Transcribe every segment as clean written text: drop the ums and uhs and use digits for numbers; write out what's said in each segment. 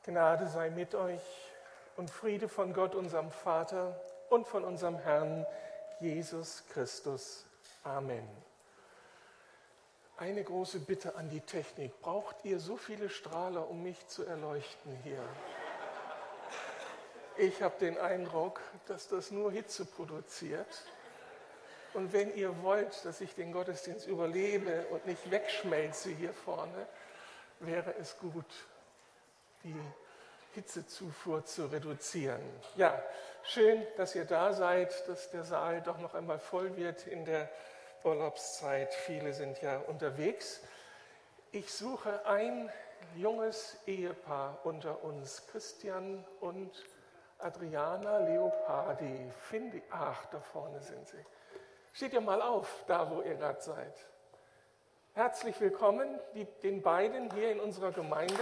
Gnade sei mit euch und Friede von Gott, unserem Vater und von unserem Herrn Jesus Christus. Amen. Eine große Bitte an die Technik. Braucht ihr so viele Strahler, um mich zu erleuchten hier? Ich habe den Eindruck, dass das nur Hitze produziert. Und wenn ihr wollt, dass ich den Gottesdienst überlebe und nicht wegschmelze hier vorne, wäre es gut, die Hitzezufuhr zu reduzieren. Ja, schön, dass ihr da seid, dass der Saal doch noch einmal voll wird in der Urlaubszeit. Viele sind ja unterwegs. Ich suche ein junges Ehepaar unter uns, Christian und Adriana Leopardi. Ach, da vorne sind sie. Steht ihr mal auf, da wo ihr gerade seid. Herzlich willkommen, den beiden hier in unserer Gemeinde.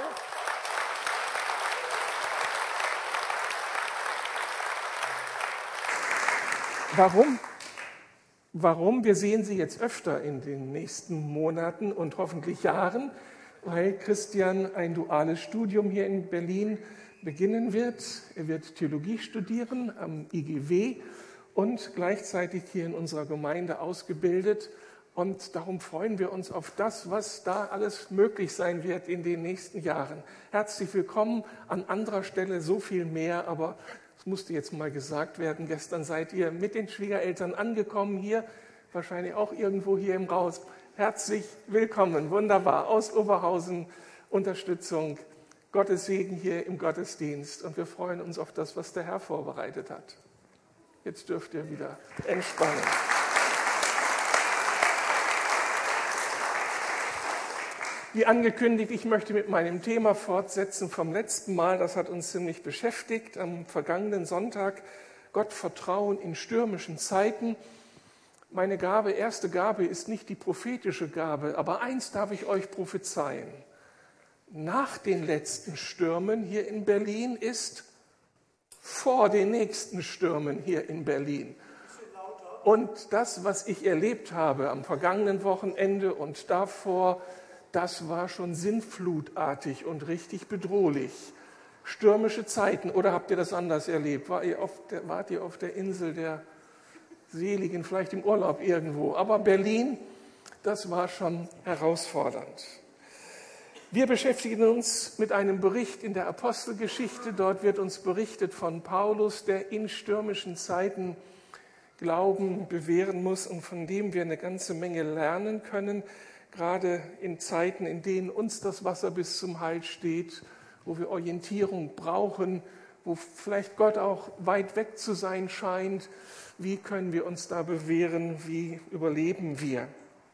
Warum? Wir sehen sie jetzt öfter in den nächsten Monaten und hoffentlich Jahren, weil Christian ein duales Studium hier in Berlin beginnen wird. Er wird Theologie studieren am IGW und gleichzeitig hier in unserer Gemeinde ausgebildet. Und darum freuen wir uns auf das, was da alles möglich sein wird in den nächsten Jahren. Herzlich willkommen, an anderer Stelle so viel mehr, aber es musste jetzt mal gesagt werden. Gestern seid ihr mit den Schwiegereltern angekommen hier, wahrscheinlich auch irgendwo hier im Haus. Herzlich willkommen, wunderbar, aus Oberhausen, Unterstützung, Gottes Segen hier im Gottesdienst. Und wir freuen uns auf das, was der Herr vorbereitet hat. Jetzt dürft ihr wieder entspannen. Wie angekündigt, ich möchte mit meinem Thema fortsetzen vom letzten Mal. Das hat uns ziemlich beschäftigt am vergangenen Sonntag. Gott vertrauen in stürmischen Zeiten. Meine erste Gabe ist nicht die prophetische Gabe, aber eins darf ich euch prophezeien. Nach den letzten Stürmen hier in Berlin ist vor den nächsten Stürmen hier in Berlin. Und das, was ich erlebt habe am vergangenen Wochenende und davor, das war schon sinnflutartig und richtig bedrohlich. Stürmische Zeiten, oder habt ihr das anders erlebt? Wart ihr auf der Insel der Seligen, vielleicht im Urlaub irgendwo? Aber Berlin, das war schon herausfordernd. Wir beschäftigen uns mit einem Bericht in der Apostelgeschichte. Dort wird uns berichtet von Paulus, der in stürmischen Zeiten Glauben bewähren muss und von dem wir eine ganze Menge lernen können. Gerade in Zeiten, in denen uns das Wasser bis zum Hals steht, wo wir Orientierung brauchen, wo vielleicht Gott auch weit weg zu sein scheint, wie können wir uns da bewähren, wie überleben wir?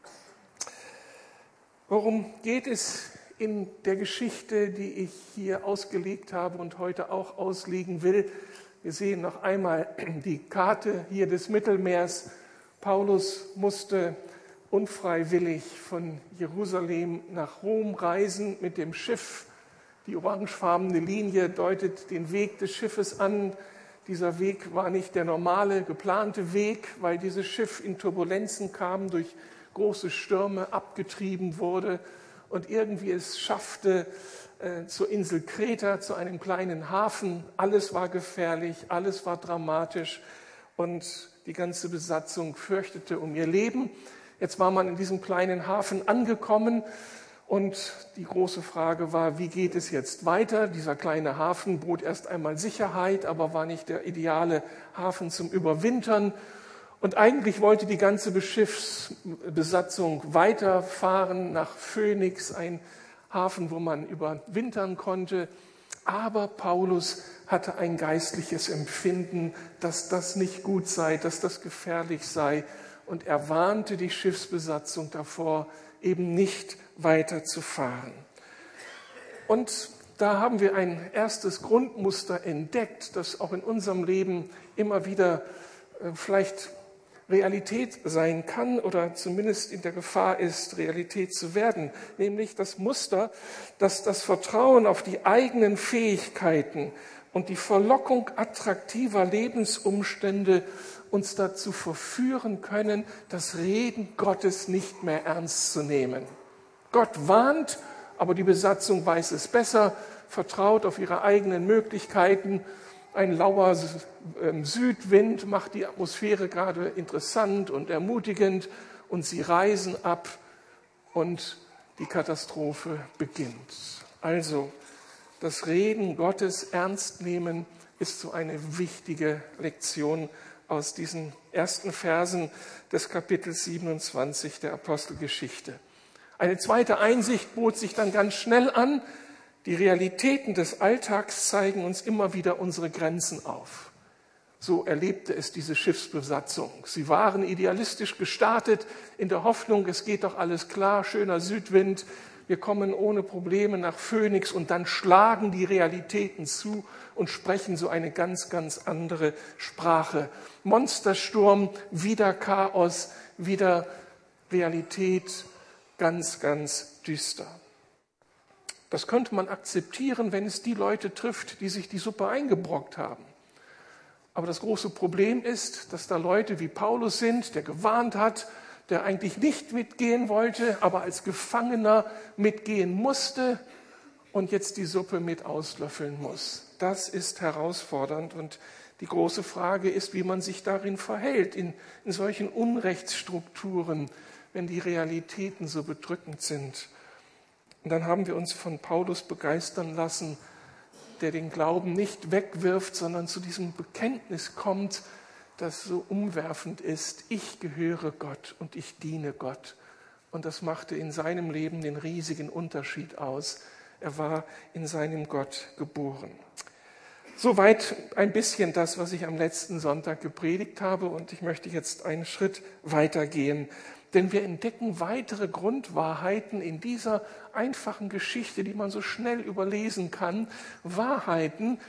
Worum geht es in der Geschichte, die ich hier ausgelegt habe und heute auch auslegen will? Wir sehen noch einmal die Karte hier des Mittelmeers. Paulus musste unfreiwillig von Jerusalem nach Rom reisen mit dem Schiff. Die orangefarbene Linie deutet den Weg des Schiffes an. Dieser Weg war nicht der normale, geplante Weg, weil dieses Schiff in Turbulenzen kam, durch große Stürme abgetrieben wurde und irgendwie es schaffte zur Insel Kreta, zu einem kleinen Hafen. Alles war gefährlich, alles war dramatisch und die ganze Besatzung fürchtete um ihr Leben. Jetzt war man in diesem kleinen Hafen angekommen und die große Frage war, wie geht es jetzt weiter? Dieser kleine Hafen bot erst einmal Sicherheit, aber war nicht der ideale Hafen zum Überwintern. Und eigentlich wollte die ganze Schiffsbesatzung weiterfahren nach Phoenix, ein Hafen, wo man überwintern konnte. Aber Paulus hatte ein geistliches Empfinden, dass das nicht gut sei, dass das gefährlich sei. Und er warnte die Schiffsbesatzung davor, eben nicht weiterzufahren. Und da haben wir ein erstes Grundmuster entdeckt, das auch in unserem Leben immer wieder vielleicht Realität sein kann oder zumindest in der Gefahr ist, Realität zu werden. Nämlich das Muster, dass das Vertrauen auf die eigenen Fähigkeiten und die Verlockung attraktiver Lebensumstände uns dazu verführen können, das Reden Gottes nicht mehr ernst zu nehmen. Gott warnt, aber die Besatzung weiß es besser, vertraut auf ihre eigenen Möglichkeiten. Ein lauer Südwind macht die Atmosphäre gerade interessant und ermutigend und sie reisen ab und die Katastrophe beginnt. Also, das Reden Gottes ernst nehmen ist so eine wichtige Lektion aus diesen ersten Versen des Kapitels 27 der Apostelgeschichte. Eine zweite Einsicht bot sich dann ganz schnell an. Die Realitäten des Alltags zeigen uns immer wieder unsere Grenzen auf. So erlebte es diese Schiffsbesatzung. Sie waren idealistisch gestartet in der Hoffnung, es geht doch alles klar, schöner Südwind, wir kommen ohne Probleme nach Phönix und dann schlagen die Realitäten zu und sprechen so eine ganz, ganz andere Sprache. Monstersturm, wieder Chaos, wieder Realität, ganz, ganz düster. Das könnte man akzeptieren, wenn es die Leute trifft, die sich die Suppe eingebrockt haben. Aber das große Problem ist, dass da Leute wie Paulus sind, der gewarnt hat, der eigentlich nicht mitgehen wollte, aber als Gefangener mitgehen musste und jetzt die Suppe mit auslöffeln muss. Das ist herausfordernd und die große Frage ist, wie man sich darin verhält, in solchen Unrechtsstrukturen, wenn die Realitäten so bedrückend sind. Und dann haben wir uns von Paulus begeistern lassen, der den Glauben nicht wegwirft, sondern zu diesem Bekenntnis kommt, das so umwerfend ist. Ich gehöre Gott und ich diene Gott. Und das machte in seinem Leben den riesigen Unterschied aus. Er war in seinem Gott geboren. Soweit ein bisschen das, was ich am letzten Sonntag gepredigt habe. Und ich möchte jetzt einen Schritt weitergehen. Denn wir entdecken weitere Grundwahrheiten in dieser einfachen Geschichte, die man so schnell überlesen kann. Wahrheiten,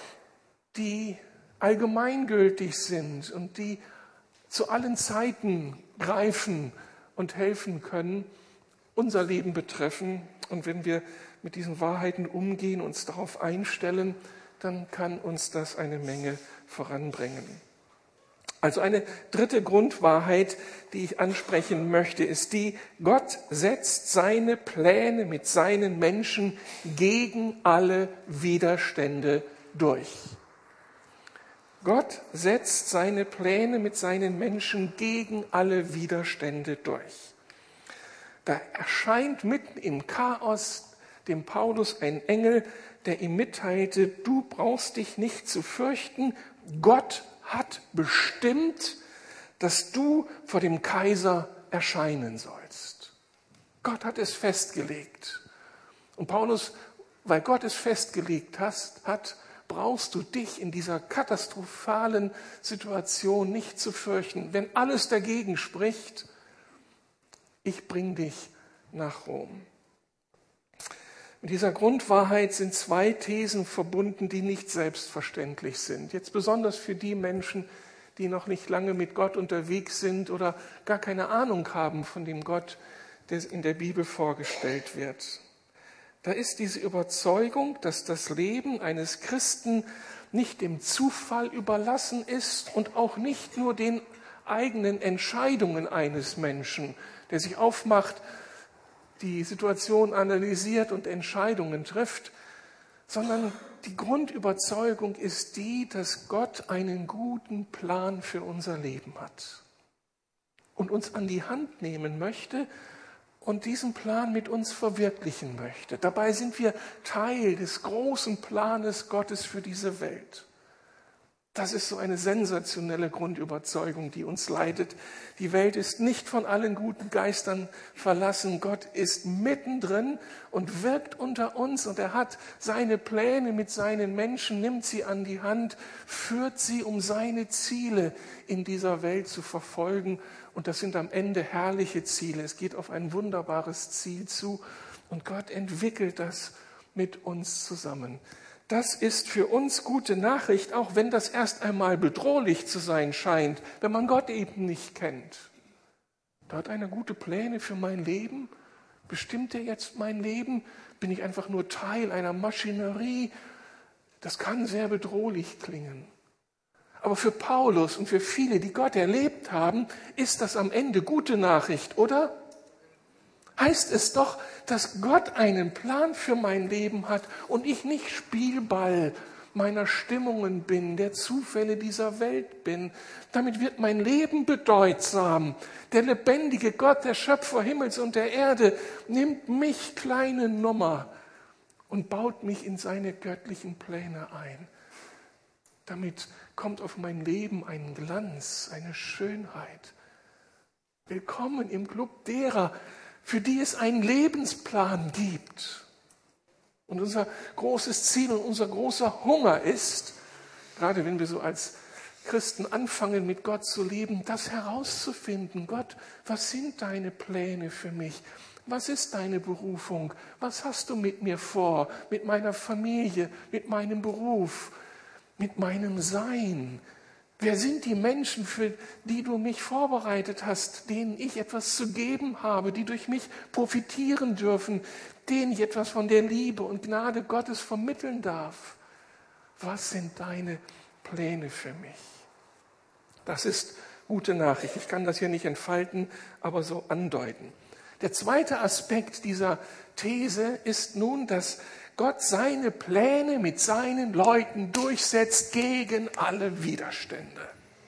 die allgemeingültig sind und die zu allen Zeiten greifen und helfen können, unser Leben betreffen. Und wenn wir mit diesen Wahrheiten umgehen, uns darauf einstellen, dann kann uns das eine Menge voranbringen. Also eine dritte Grundwahrheit, die ich ansprechen möchte, ist die: Gott setzt seine Pläne mit seinen Menschen gegen alle Widerstände durch. Gott setzt seine Pläne mit seinen Menschen gegen alle Widerstände durch. Da erscheint mitten im Chaos dem Paulus ein Engel, der ihm mitteilte: Du brauchst dich nicht zu fürchten, Gott hat bestimmt, dass du vor dem Kaiser erscheinen sollst. Gott hat es festgelegt. Und Paulus, weil Gott es festgelegt hat, brauchst du dich in dieser katastrophalen Situation nicht zu fürchten. Wenn alles dagegen spricht, ich bringe dich nach Rom. Mit dieser Grundwahrheit sind zwei Thesen verbunden, die nicht selbstverständlich sind. Jetzt besonders für die Menschen, die noch nicht lange mit Gott unterwegs sind oder gar keine Ahnung haben von dem Gott, der in der Bibel vorgestellt wird. Da ist diese Überzeugung, dass das Leben eines Christen nicht dem Zufall überlassen ist und auch nicht nur den eigenen Entscheidungen eines Menschen, der sich aufmacht, die Situation analysiert und Entscheidungen trifft, sondern die Grundüberzeugung ist die, dass Gott einen guten Plan für unser Leben hat und uns an die Hand nehmen möchte und diesen Plan mit uns verwirklichen möchte. Dabei sind wir Teil des großen Planes Gottes für diese Welt. Das ist so eine sensationelle Grundüberzeugung, die uns leitet. Die Welt ist nicht von allen guten Geistern verlassen. Gott ist mittendrin und wirkt unter uns. Und er hat seine Pläne mit seinen Menschen, nimmt sie an die Hand, führt sie, um seine Ziele in dieser Welt zu verfolgen. Und das sind am Ende herrliche Ziele. Es geht auf ein wunderbares Ziel zu. Und Gott entwickelt das mit uns zusammen. Das ist für uns gute Nachricht, auch wenn das erst einmal bedrohlich zu sein scheint, wenn man Gott eben nicht kennt. Da hat einer gute Pläne für mein Leben. Bestimmt er jetzt mein Leben? Bin ich einfach nur Teil einer Maschinerie? Das kann sehr bedrohlich klingen. Aber für Paulus und für viele, die Gott erlebt haben, ist das am Ende gute Nachricht, oder? heißt es doch, dass Gott einen Plan für mein Leben hat und ich nicht Spielball meiner Stimmungen bin, der Zufälle dieser Welt bin. Damit wird mein Leben bedeutsam. Der lebendige Gott, der Schöpfer Himmels und der Erde, nimmt mich, kleine Nummer, und baut mich in seine göttlichen Pläne ein. Damit kommt auf mein Leben ein Glanz, eine Schönheit. Willkommen im Club derer, für die es einen Lebensplan gibt. Und unser großes Ziel und unser großer Hunger ist, gerade wenn wir so als Christen anfangen, mit Gott zu leben, das herauszufinden. Gott, was sind deine Pläne für mich? Was ist deine Berufung? Was hast du mit mir vor, mit meiner Familie, mit meinem Beruf, mit meinem Sein? Wer sind die Menschen, für die du mich vorbereitet hast, denen ich etwas zu geben habe, die durch mich profitieren dürfen, denen ich etwas von der Liebe und Gnade Gottes vermitteln darf? Was sind deine Pläne für mich? Das ist gute Nachricht. Ich kann das hier nicht entfalten, aber so andeuten. Der zweite Aspekt dieser These ist nun, dass Gott seine Pläne mit seinen Leuten durchsetzt gegen alle Widerstände.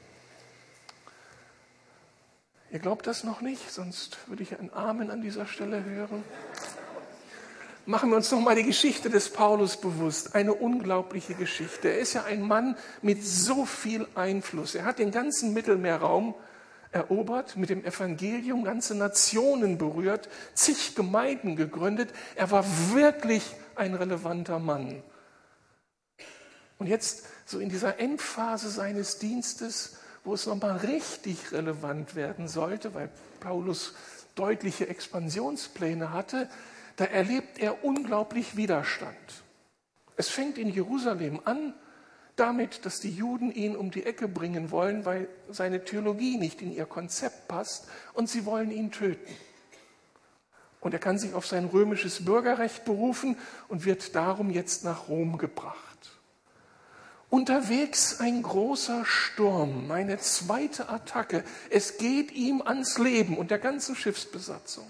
Ihr glaubt das noch nicht? Sonst würde ich ein Amen an dieser Stelle hören. Machen wir uns noch mal die Geschichte des Paulus bewusst. Eine unglaubliche Geschichte. Er ist ja ein Mann mit so viel Einfluss. Er hat den ganzen Mittelmeerraum erobert, mit dem Evangelium ganze Nationen berührt, zig Gemeinden gegründet. Er war wirklich ein relevanter Mann. Und jetzt so in dieser Endphase seines Dienstes, wo es nochmal richtig relevant werden sollte, weil Paulus deutliche Expansionspläne hatte, da erlebt er unglaublich Widerstand. Es fängt in Jerusalem an, damit, dass die Juden ihn um die Ecke bringen wollen, weil seine Theologie nicht in ihr Konzept passt und sie wollen ihn töten. Und er kann sich auf sein römisches Bürgerrecht berufen und wird darum jetzt nach Rom gebracht. Unterwegs ein großer Sturm, eine zweite Attacke. Es geht ihm ans Leben und der ganzen Schiffsbesatzung.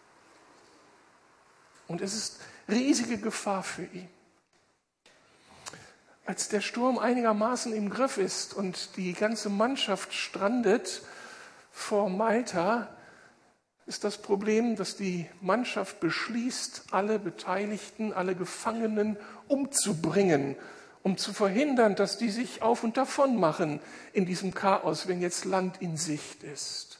Und es ist riesige Gefahr für ihn. Als der Sturm einigermaßen im Griff ist und die ganze Mannschaft strandet vor Malta, ist das Problem, dass die Mannschaft beschließt, alle Beteiligten, alle Gefangenen umzubringen, um zu verhindern, dass die sich auf und davon machen in diesem Chaos, wenn jetzt Land in Sicht ist.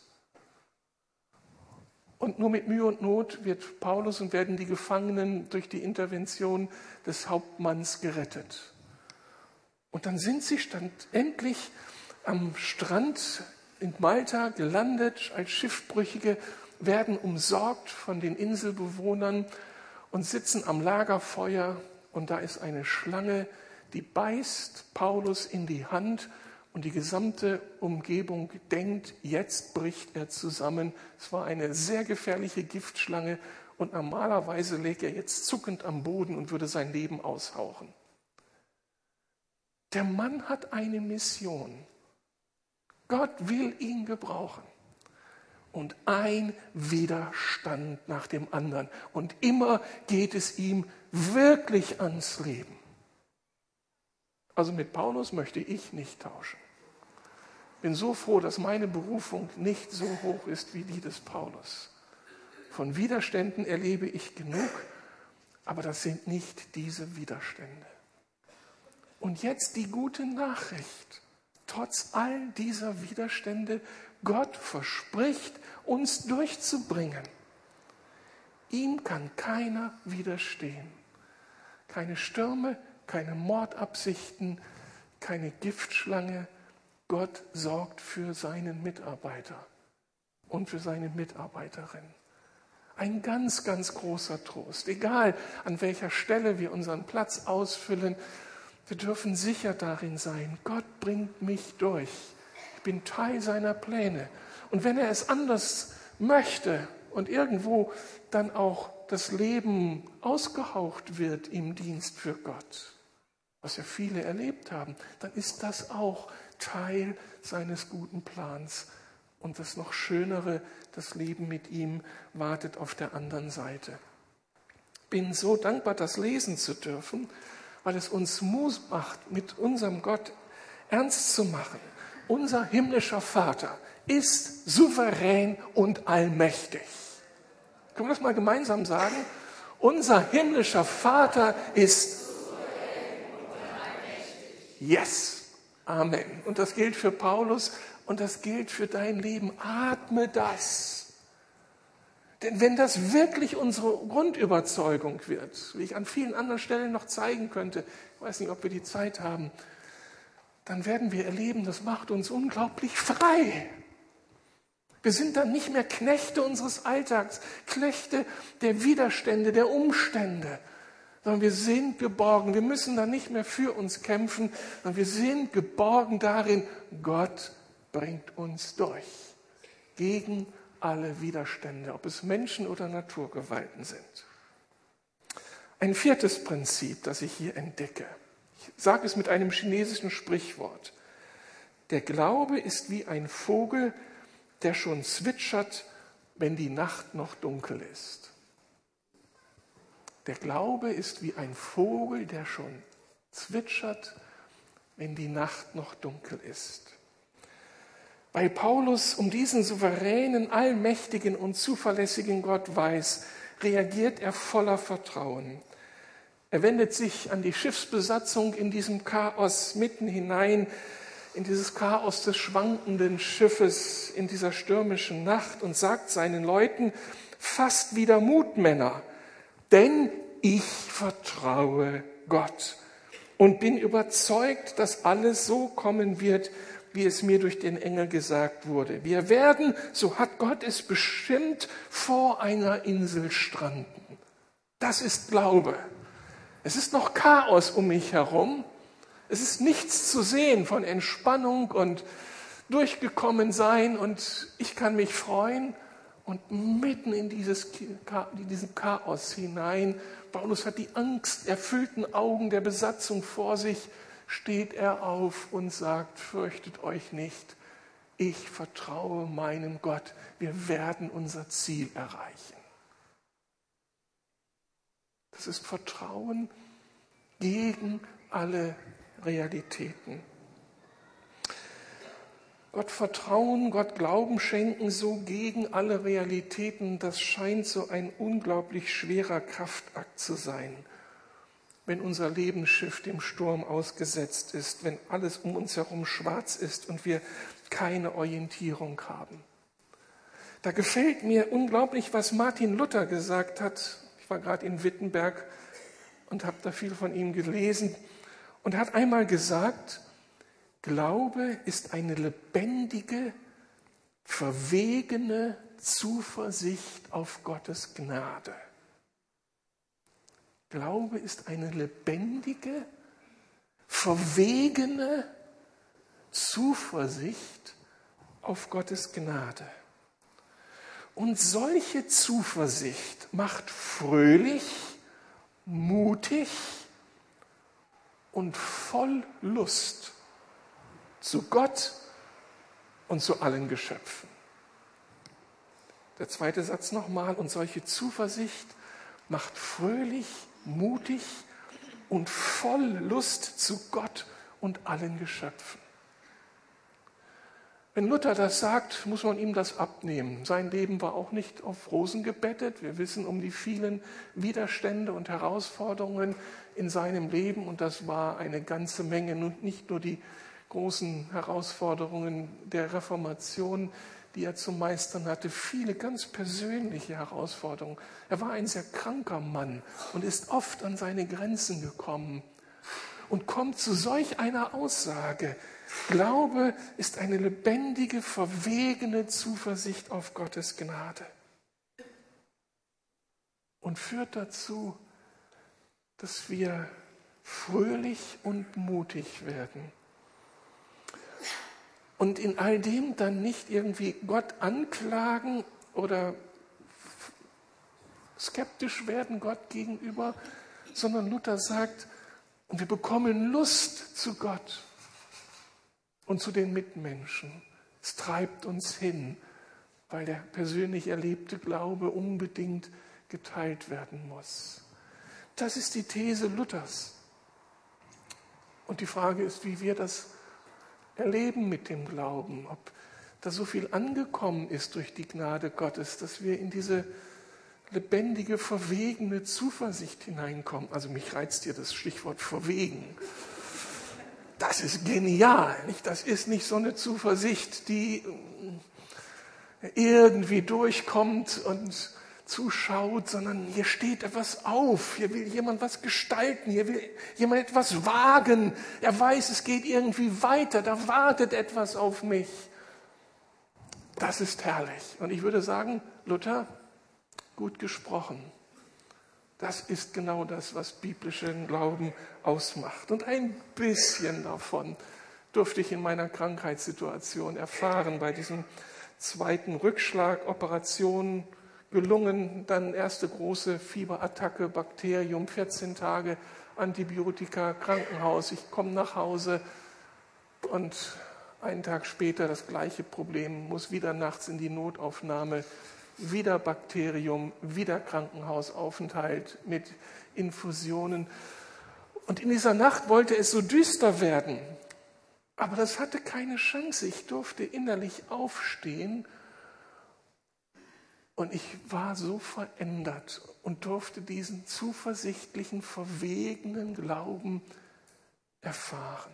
Und nur mit Mühe und Not wird Paulus und werden die Gefangenen durch die Intervention des Hauptmanns gerettet. Und dann sind sie endlich am Strand in Malta gelandet als Schiffbrüchige, werden umsorgt von den Inselbewohnern und sitzen am Lagerfeuer. Und da ist eine Schlange, die beißt Paulus in die Hand und die gesamte Umgebung denkt, jetzt bricht er zusammen. Es war eine sehr gefährliche Giftschlange und normalerweise läge er jetzt zuckend am Boden und würde sein Leben aushauchen. Der Mann hat eine Mission. Gott will ihn gebrauchen. Und ein Widerstand nach dem anderen. Und immer geht es ihm wirklich ans Leben. Also mit Paulus möchte ich nicht tauschen. Bin so froh, dass meine Berufung nicht so hoch ist wie die des Paulus. Von Widerständen erlebe ich genug, aber das sind nicht diese Widerstände. Und jetzt die gute Nachricht. Trotz all dieser Widerstände, Gott verspricht, uns durchzubringen. Ihm kann keiner widerstehen. Keine Stürme, keine Mordabsichten, keine Giftschlange. Gott sorgt für seinen Mitarbeiter und für seine Mitarbeiterin. Ein ganz, ganz großer Trost. Egal, an welcher Stelle wir unseren Platz ausfüllen, wir dürfen sicher darin sein, Gott bringt mich durch. Ich bin Teil seiner Pläne. Und wenn er es anders möchte und irgendwo dann auch das Leben ausgehaucht wird im Dienst für Gott, was ja viele erlebt haben, dann ist das auch Teil seines guten Plans Und das noch Schönere, das Leben mit ihm, wartet auf der anderen Seite. Bin so dankbar, das lesen zu dürfen, weil es uns Mut macht, mit unserem Gott ernst zu machen. Unser himmlischer Vater ist souverän und allmächtig. Können wir das mal gemeinsam sagen? Unser himmlischer Vater ist souverän und allmächtig. Yes. Amen. Und das gilt für Paulus und das gilt für dein Leben. Atme das. Denn wenn das wirklich unsere Grundüberzeugung wird, wie ich an vielen anderen Stellen noch zeigen könnte, ich weiß nicht, ob wir die Zeit haben, dann werden wir erleben, das macht uns unglaublich frei. Wir sind dann nicht mehr Knechte unseres Alltags, Knechte der Widerstände, der Umstände, sondern wir sind geborgen. Wir müssen dann nicht mehr für uns kämpfen, sondern wir sind geborgen darin, Gott bringt uns durch. Gegen alle Widerstände, ob es Menschen oder Naturgewalten sind. Ein viertes Prinzip, das ich hier entdecke. Ich sage es mit einem chinesischen Sprichwort. Der Glaube ist wie ein Vogel, der schon zwitschert, wenn die Nacht noch dunkel ist. Der Glaube ist wie ein Vogel, der schon zwitschert, wenn die Nacht noch dunkel ist. Weil Paulus um diesen souveränen, allmächtigen und zuverlässigen Gott weiß, reagiert er voller Vertrauen. Er wendet sich an die Schiffsbesatzung in diesem Chaos mitten hinein, in dieses Chaos des schwankenden Schiffes, in dieser stürmischen Nacht und sagt seinen Leuten, fasst wieder Mut, Männer, denn ich vertraue Gott und bin überzeugt, dass alles so kommen wird, wie es mir durch den Engel gesagt wurde. Wir werden, so hat Gott es bestimmt, vor einer Insel stranden. Das ist Glaube. Es ist noch Chaos um mich herum. Es ist nichts zu sehen von Entspannung und durchgekommen sein und ich kann mich freuen. Und mitten in diesen Chaos hinein, Paulus hat die angsterfüllten Augen der Besatzung vor sich, steht er auf und sagt, fürchtet euch nicht, ich vertraue meinem Gott, wir werden unser Ziel erreichen. Das ist Vertrauen gegen alle Realitäten. Gott vertrauen, Gott Glauben schenken, so gegen alle Realitäten, das scheint so ein unglaublich schwerer Kraftakt zu sein, wenn unser Lebensschiff dem Sturm ausgesetzt ist, wenn alles um uns herum schwarz ist und wir keine Orientierung haben. Da gefällt mir unglaublich, was Martin Luther gesagt hat. Ich war gerade in Wittenberg und habe da viel von ihm gelesen und er hat einmal gesagt, Glaube ist eine lebendige, verwegene Zuversicht auf Gottes Gnade. Glaube ist eine lebendige, verwegene Zuversicht auf Gottes Gnade. Und solche Zuversicht macht fröhlich, mutig und voll Lust zu Gott und zu allen Geschöpfen. Der zweite Satz nochmal, und solche Zuversicht macht fröhlich, mutig und voll Lust zu Gott und allen Geschöpfen. Wenn Luther das sagt, muss man ihm das abnehmen. Sein Leben war auch nicht auf Rosen gebettet. Wir wissen um die vielen Widerstände und Herausforderungen in seinem Leben und das war eine ganze Menge, nicht nur die großen Herausforderungen der Reformation, die er zu meistern hatte, viele ganz persönliche Herausforderungen. Er war ein sehr kranker Mann und ist oft an seine Grenzen gekommen und kommt zu solch einer Aussage. Glaube ist eine lebendige, verwegene Zuversicht auf Gottes Gnade und führt dazu, dass wir fröhlich und mutig werden. Und in all dem dann nicht irgendwie Gott anklagen oder skeptisch werden Gott gegenüber, sondern Luther sagt, und wir bekommen Lust zu Gott und zu den Mitmenschen. Es treibt uns hin, weil der persönlich erlebte Glaube unbedingt geteilt werden muss. Das ist die These Luthers. Und die Frage ist, wie wir das erleben mit dem Glauben, ob da so viel angekommen ist durch die Gnade Gottes, dass wir in diese lebendige, verwegene Zuversicht hineinkommen. Also mich reizt hier das Stichwort verwegen. Das ist genial. Nicht? Das ist nicht so eine Zuversicht, die irgendwie durchkommt und zuschaut, sondern hier steht etwas auf. Hier will jemand was gestalten. Hier will jemand etwas wagen. Er weiß, es geht irgendwie weiter. Da wartet etwas auf mich. Das ist herrlich. Und ich würde sagen, Luther, gut gesprochen. Das ist genau das, was biblischen Glauben ausmacht. Und ein bisschen davon durfte ich in meiner Krankheitssituation erfahren, bei diesem zweiten Rückschlag, Operation gelungen, dann erste große Fieberattacke, Bakterium, 14 Tage Antibiotika, Krankenhaus. Ich komme nach Hause und einen Tag später das gleiche Problem, muss wieder nachts in die Notaufnahme, wieder Bakterium, wieder Krankenhausaufenthalt mit Infusionen. Und in dieser Nacht wollte es so düster werden, aber das hatte keine Chance. Ich durfte innerlich aufstehen und ich war so verändert und durfte diesen zuversichtlichen, verwegenen Glauben erfahren.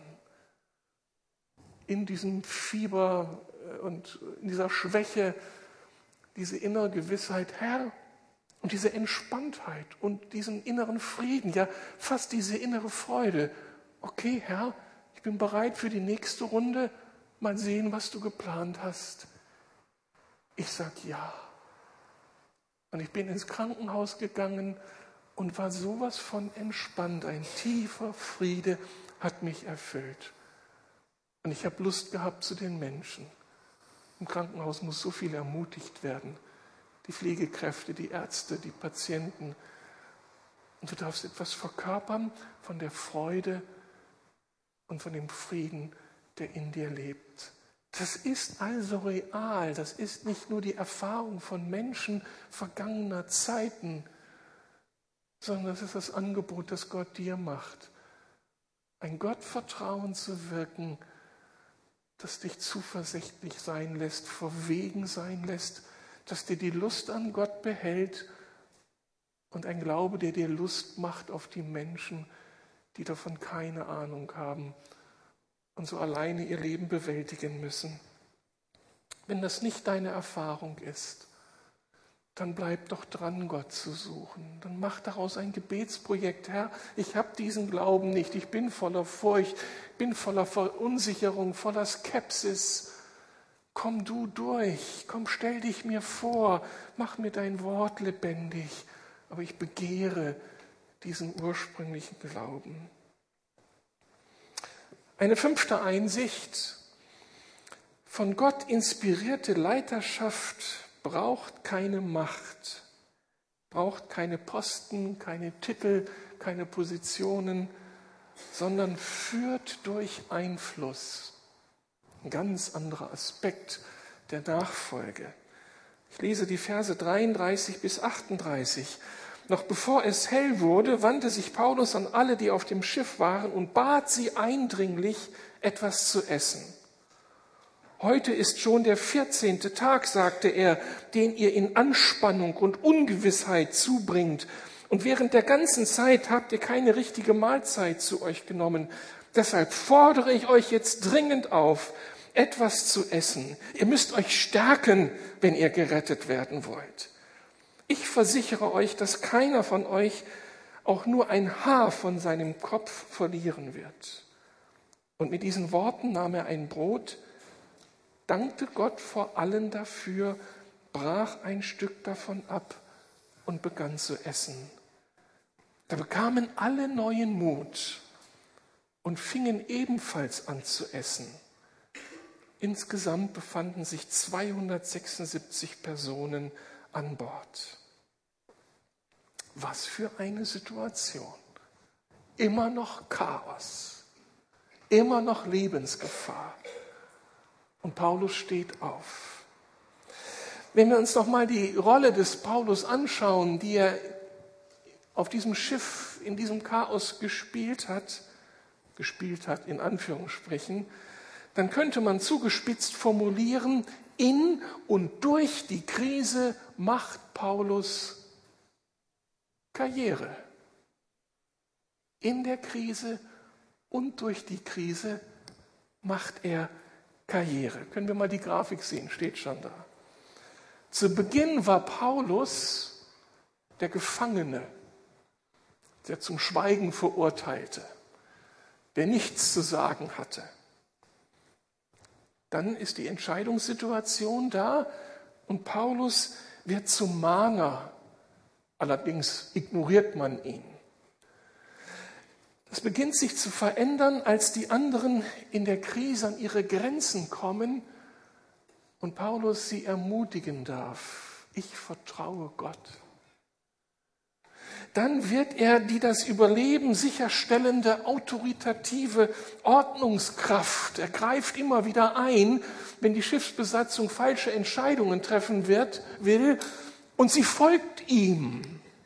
In diesem Fieber und in dieser Schwäche, diese innere Gewissheit, Herr, und diese Entspanntheit und diesen inneren Frieden, ja fast diese innere Freude. Okay, Herr, ich bin bereit für die nächste Runde, mal sehen, was du geplant hast. Ich sage ja. Und ich bin ins Krankenhaus gegangen und war sowas von entspannt. Ein tiefer Friede hat mich erfüllt. Und ich habe Lust gehabt zu den Menschen. Im Krankenhaus muss so viel ermutigt werden. Die Pflegekräfte, die Ärzte, die Patienten. Und du darfst etwas verkörpern von der Freude und von dem Frieden, der in dir lebt. Das ist also real. Das ist nicht nur die Erfahrung von Menschen vergangener Zeiten, sondern das ist das Angebot, das Gott dir macht. Ein Gottvertrauen zu wirken, das dich zuversichtlich sein lässt, verwegen sein lässt, dass dir die Lust an Gott behält und ein Glaube, der dir Lust macht auf die Menschen, die davon keine Ahnung haben und so alleine ihr Leben bewältigen müssen. Wenn das nicht deine Erfahrung ist, dann bleib doch dran, Gott zu suchen. Dann mach daraus ein Gebetsprojekt. Herr, ich habe diesen Glauben nicht. Ich bin voller Furcht, bin voller Verunsicherung, voller Skepsis. Komm du durch, komm, stell dich mir vor, mach mir dein Wort lebendig. Aber ich begehre diesen ursprünglichen Glauben. Eine 5. Einsicht: Von Gott inspirierte Leiterschaft braucht keine Macht, braucht keine Posten, keine Titel, keine Positionen, sondern führt durch Einfluss. Ein ganz anderer Aspekt der Nachfolge. Ich lese die Verse 33 bis 38. Noch bevor es hell wurde, wandte sich Paulus an alle, die auf dem Schiff waren, und bat sie eindringlich, etwas zu essen. Heute ist schon der 14. Tag, sagte er, den ihr in Anspannung und Ungewissheit zubringt. Und während der ganzen Zeit habt ihr keine richtige Mahlzeit zu euch genommen. Deshalb fordere ich euch jetzt dringend auf, etwas zu essen. Ihr müsst euch stärken, wenn ihr gerettet werden wollt. Ich versichere euch, dass keiner von euch auch nur ein Haar von seinem Kopf verlieren wird. Und mit diesen Worten nahm er ein Brot, dankte Gott vor allen dafür, brach ein Stück davon ab und begann zu essen. Da bekamen alle neuen Mut und fingen ebenfalls an zu essen. Insgesamt befanden sich 276 Personen an Bord. Was für eine Situation. Immer noch Chaos, immer noch Lebensgefahr. Und Paulus steht auf. Wenn wir uns noch mal die Rolle des Paulus anschauen, die er auf diesem Schiff, in diesem Chaos gespielt hat in Anführungsstrichen, dann könnte man zugespitzt formulieren, in und durch die Krise macht Paulus Karriere. In der Krise und durch die Krise macht er Karriere. Können wir mal die Grafik sehen, steht schon da. Zu Beginn war Paulus der Gefangene, der zum Schweigen verurteilte, der nichts zu sagen hatte. Dann ist die Entscheidungssituation da und Paulus wird zum Mahner. Allerdings ignoriert man ihn. Das beginnt sich zu verändern, als die anderen in der Krise an ihre Grenzen kommen und Paulus sie ermutigen darf. Ich vertraue Gott. Dann wird er die das Überleben sicherstellende autoritative Ordnungskraft. Er greift immer wieder ein, wenn die Schiffsbesatzung falsche Entscheidungen treffen will, und sie folgt ihm.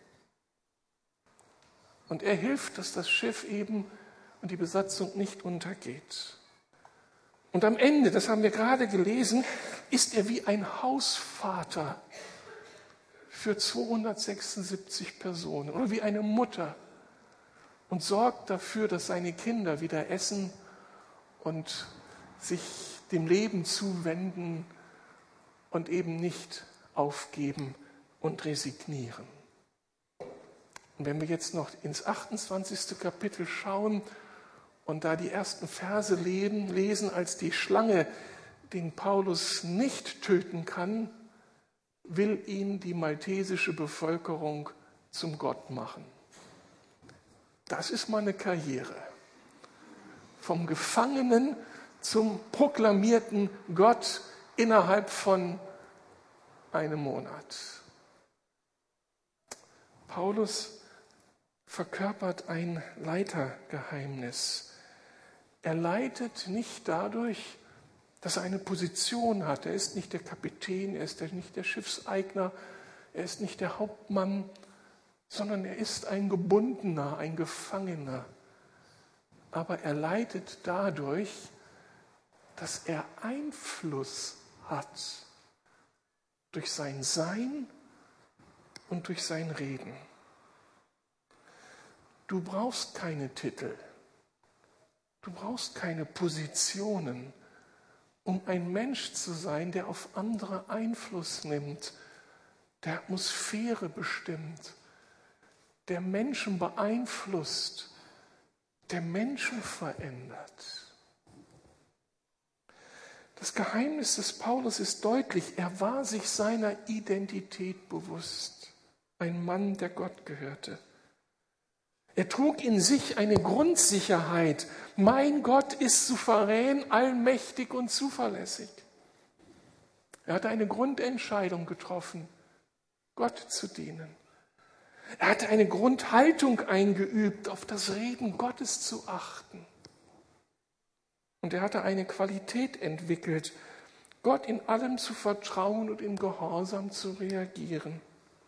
Und er hilft, dass das Schiff eben und die Besatzung nicht untergeht. Und am Ende, das haben wir gerade gelesen, ist er wie ein Hausvater für 276 Personen oder wie eine Mutter und sorgt dafür, dass seine Kinder wieder essen und sich dem Leben zuwenden und eben nicht aufgeben und resignieren. Und wenn wir jetzt noch ins 28. Kapitel schauen und da die ersten Verse lesen, als die Schlange den Paulus nicht töten kann, will ihn die maltesische Bevölkerung zum Gott machen. Das ist mal eine Karriere. Vom Gefangenen zum proklamierten Gott innerhalb von einem Monat. Paulus verkörpert ein Leitergeheimnis. Er leitet nicht dadurch, dass er eine Position hat. Er ist nicht der Kapitän, er ist nicht der Schiffseigner, er ist nicht der Hauptmann, sondern er ist ein Gebundener, ein Gefangener. Aber er leitet dadurch, dass er Einfluss hat durch sein Sein und durch sein Reden. Du brauchst keine Titel, du brauchst keine Positionen, um ein Mensch zu sein, der auf andere Einfluss nimmt, der Atmosphäre bestimmt, der Menschen beeinflusst, der Menschen verändert. Das Geheimnis des Paulus ist deutlich. Er war sich seiner Identität bewusst. Ein Mann, der Gott gehörte. Er trug in sich eine Grundsicherheit. Mein Gott ist souverän, allmächtig und zuverlässig. Er hatte eine Grundentscheidung getroffen, Gott zu dienen. Er hatte eine Grundhaltung eingeübt, auf das Reden Gottes zu achten. Und er hatte eine Qualität entwickelt, Gott in allem zu vertrauen und im Gehorsam zu reagieren.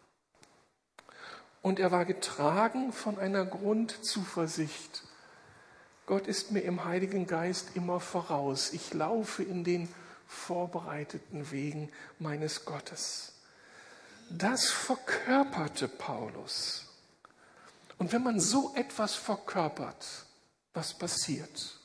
Und er war getragen von einer Grundzuversicht. Gott ist mir im Heiligen Geist immer voraus. Ich laufe in den vorbereiteten Wegen meines Gottes. Das verkörperte Paulus. Und wenn man so etwas verkörpert, was passiert?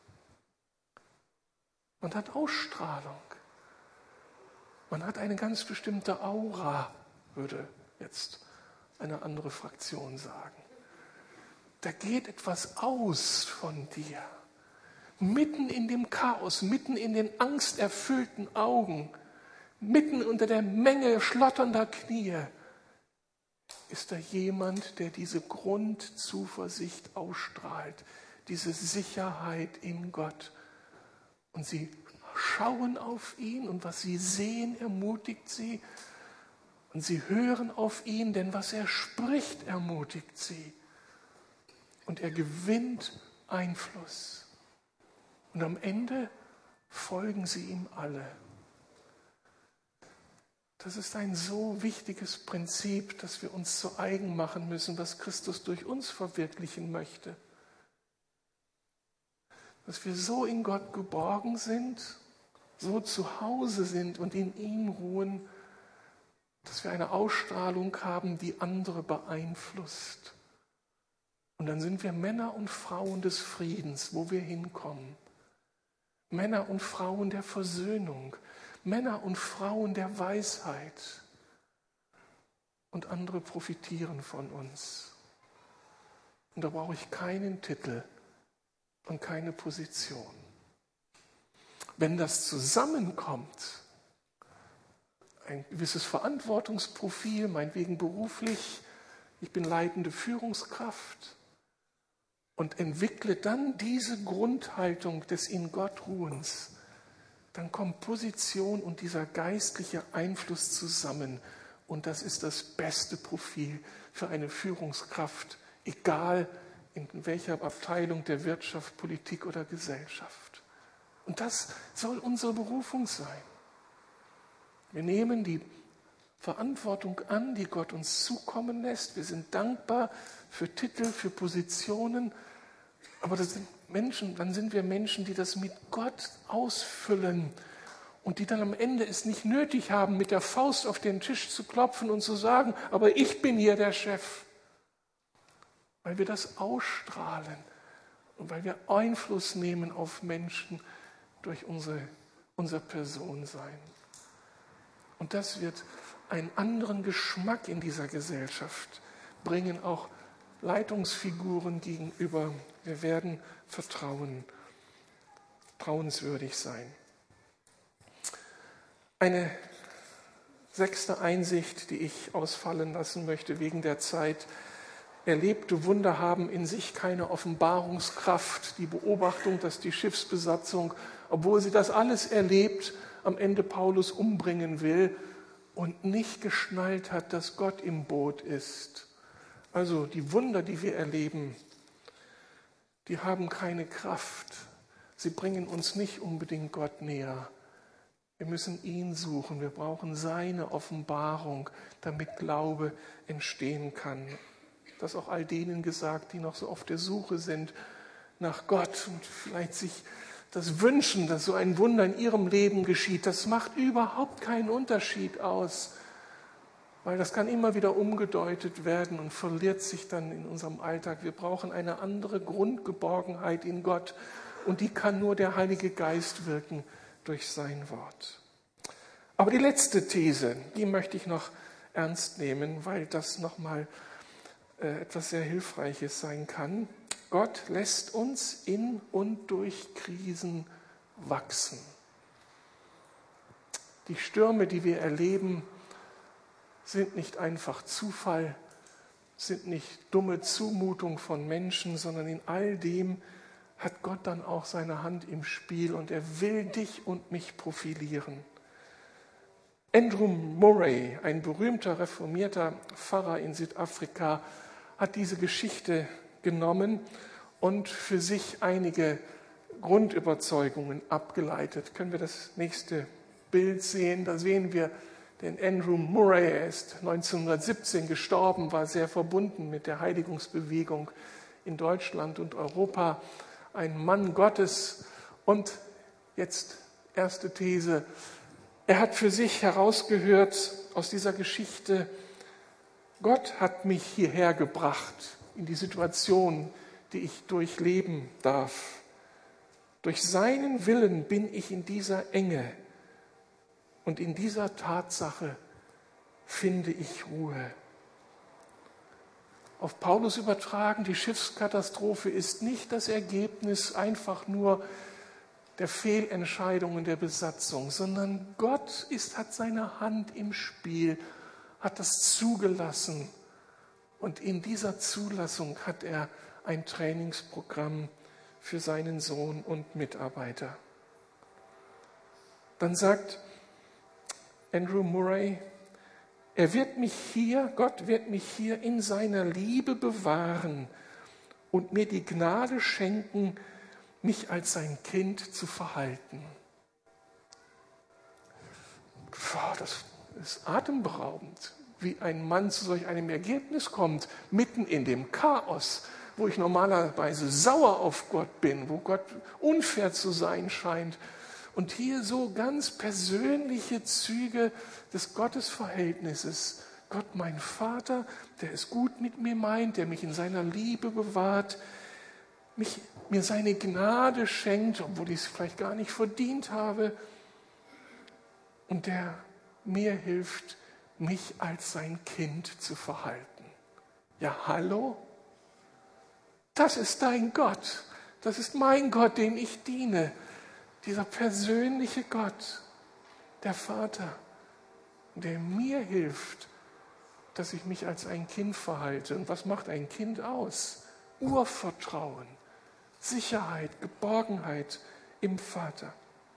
Man hat Ausstrahlung. Man hat eine ganz bestimmte Aura, würde jetzt eine andere Fraktion sagen. Da geht etwas aus von dir. Mitten in dem Chaos, mitten in den angsterfüllten Augen, mitten unter der Menge schlotternder Knie, ist da jemand, der diese Grundzuversicht ausstrahlt, diese Sicherheit in Gott. Und sie schauen auf ihn und was sie sehen, ermutigt sie. Und sie hören auf ihn, denn was er spricht, ermutigt sie. Und er gewinnt Einfluss. Und am Ende folgen sie ihm alle. Das ist ein so wichtiges Prinzip, dass wir uns zu eigen machen müssen, was Christus durch uns verwirklichen möchte. Dass wir so in Gott geborgen sind, so zu Hause sind und in ihm ruhen, dass wir eine Ausstrahlung haben, die andere beeinflusst. Und dann sind wir Männer und Frauen des Friedens, wo wir hinkommen. Männer und Frauen der Versöhnung, Männer und Frauen der Weisheit. Und andere profitieren von uns. Und da brauche ich keinen Titel und keine Position. Wenn das zusammenkommt, ein gewisses Verantwortungsprofil, meinetwegen beruflich, ich bin leitende Führungskraft und entwickle dann diese Grundhaltung des in Gott Ruhens, dann kommt Position und dieser geistliche Einfluss zusammen. Und das ist das beste Profil für eine Führungskraft, egal in welcher Abteilung der Wirtschaft, Politik oder Gesellschaft. Und das soll unsere Berufung sein. Wir nehmen die Verantwortung an, die Gott uns zukommen lässt. Wir sind dankbar für Titel, für Positionen. Aber das sind Menschen, dann sind wir Menschen, die das mit Gott ausfüllen und die dann am Ende es nicht nötig haben, mit der Faust auf den Tisch zu klopfen und zu sagen, aber ich bin hier der Chef. Weil wir das ausstrahlen und weil wir Einfluss nehmen auf Menschen durch unser Personensein. Und das wird einen anderen Geschmack in dieser Gesellschaft bringen, auch Leitungsfiguren gegenüber. Wir werden vertrauenswürdig sein. Eine 6. Einsicht, die ich ausfallen lassen möchte wegen der Zeit. Erlebte Wunder haben in sich keine Offenbarungskraft. Die Beobachtung, dass die Schiffsbesatzung, obwohl sie das alles erlebt, am Ende Paulus umbringen will und nicht geschnallt hat, dass Gott im Boot ist. Also die Wunder, die wir erleben, die haben keine Kraft. Sie bringen uns nicht unbedingt Gott näher. Wir müssen ihn suchen. Wir brauchen seine Offenbarung, damit Glaube entstehen kann. Das auch all denen gesagt, die noch so auf der Suche sind nach Gott und vielleicht sich das wünschen, dass so ein Wunder in ihrem Leben geschieht. Das macht überhaupt keinen Unterschied aus, weil das kann immer wieder umgedeutet werden und verliert sich dann in unserem Alltag. Wir brauchen eine andere Grundgeborgenheit in Gott und die kann nur der Heilige Geist wirken durch sein Wort. Aber die letzte These, die möchte ich noch ernst nehmen, weil das nochmal etwas sehr Hilfreiches sein kann. Gott lässt uns in und durch Krisen wachsen. Die Stürme, die wir erleben, sind nicht einfach Zufall, sind nicht dumme Zumutung von Menschen, sondern in all dem hat Gott dann auch seine Hand im Spiel und er will dich und mich profilieren. Andrew Murray, ein berühmter reformierter Pfarrer in Südafrika, hat diese Geschichte genommen und für sich einige Grundüberzeugungen abgeleitet. Können wir das nächste Bild sehen? Da sehen wir den Andrew Murray. Er ist 1917 gestorben, war sehr verbunden mit der Heiligungsbewegung in Deutschland und Europa. Ein Mann Gottes. Und jetzt erste These. Er hat für sich herausgehört aus dieser Geschichte, Gott hat mich hierher gebracht, in die Situation, die ich durchleben darf. Durch seinen Willen bin ich in dieser Enge und in dieser Tatsache finde ich Ruhe. Auf Paulus übertragen, die Schiffskatastrophe ist nicht das Ergebnis einfach nur der Fehlentscheidungen der Besatzung, sondern Gott hat seine Hand im Spiel, hat das zugelassen. Und in dieser Zulassung hat er ein Trainingsprogramm für seinen Sohn und Mitarbeiter. Dann sagt Andrew Murray, Gott wird mich hier in seiner Liebe bewahren und mir die Gnade schenken, mich als sein Kind zu verhalten. das ist atemberaubend, wie ein Mann zu solch einem Ergebnis kommt, mitten in dem Chaos, wo ich normalerweise sauer auf Gott bin, wo Gott unfair zu sein scheint. Und hier so ganz persönliche Züge des Gottesverhältnisses. Gott, mein Vater, der es gut mit mir meint, der mich in seiner Liebe bewahrt, mir seine Gnade schenkt, obwohl ich es vielleicht gar nicht verdient habe, und der mir hilft, mich als sein Kind zu verhalten. Ja, hallo? Das ist dein Gott. Das ist mein Gott, dem ich diene. Dieser persönliche Gott, der Vater, der mir hilft, dass ich mich als ein Kind verhalte. Und was macht ein Kind aus? Urvertrauen, Sicherheit, Geborgenheit im Vater.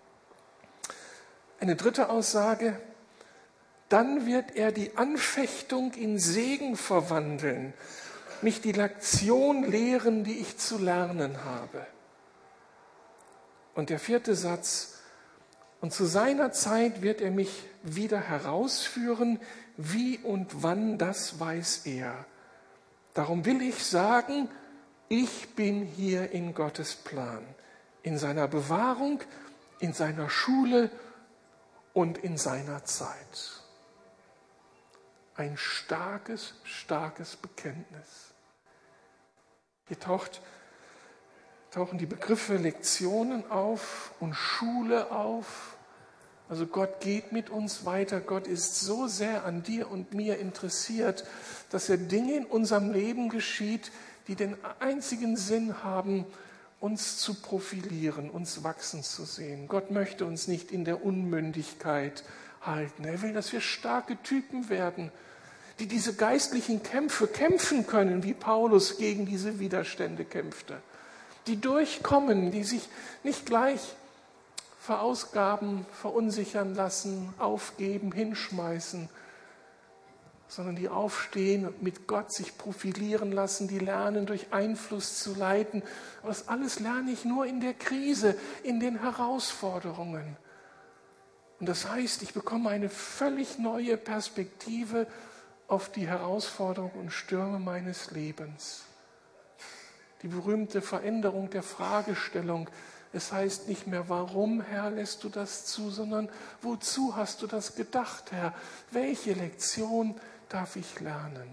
Eine dritte Aussage: Dann wird er die Anfechtung in Segen verwandeln, mich die Lektion lehren, die ich zu lernen habe. Und der vierte Satz: Und zu seiner Zeit wird er mich wieder herausführen, wie und wann, das weiß er. Darum will ich sagen, ich bin hier in Gottes Plan, in seiner Bewahrung, in seiner Schule und in seiner Zeit. Ein starkes, starkes Bekenntnis. Hier tauchen die Begriffe Lektionen auf und Schule auf. Also Gott geht mit uns weiter. Gott ist so sehr an dir und mir interessiert, dass er Dinge in unserem Leben geschieht, die den einzigen Sinn haben, uns zu profilieren, uns wachsen zu sehen. Gott möchte uns nicht in der Unmündigkeit halten. Er will, dass wir starke Typen werden, die diese geistlichen Kämpfe kämpfen können, wie Paulus gegen diese Widerstände kämpfte. Die durchkommen, die sich nicht gleich verausgaben, verunsichern lassen, aufgeben, hinschmeißen, sondern die aufstehen und mit Gott sich profilieren lassen, die lernen, durch Einfluss zu leiten. Aber das alles lerne ich nur in der Krise, in den Herausforderungen. Und das heißt, ich bekomme eine völlig neue Perspektive auf die Herausforderungen und Stürme meines Lebens. Die berühmte Veränderung der Fragestellung. Es heißt nicht mehr, warum, Herr, lässt du das zu, sondern wozu hast du das gedacht, Herr? Welche Lektion darf ich lernen?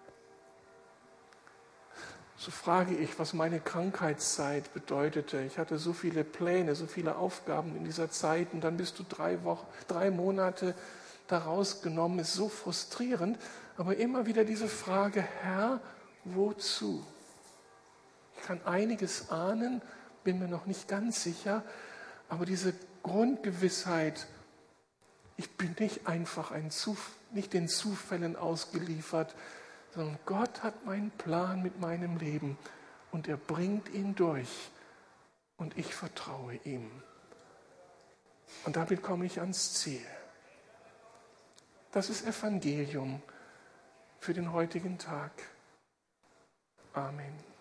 So frage ich, was meine Krankheitszeit bedeutete. Ich hatte so viele Pläne, so viele Aufgaben in dieser Zeit und dann bist du 3 Monate da rausgenommen. Ist so frustrierend, aber immer wieder diese Frage, Herr, wozu? Ich kann einiges ahnen, bin mir noch nicht ganz sicher, aber diese Grundgewissheit, ich bin nicht einfach nicht den Zufällen ausgeliefert, sondern Gott hat meinen Plan mit meinem Leben und er bringt ihn durch und ich vertraue ihm. Und damit komme ich ans Ziel. Das ist Evangelium für den heutigen Tag. Amen.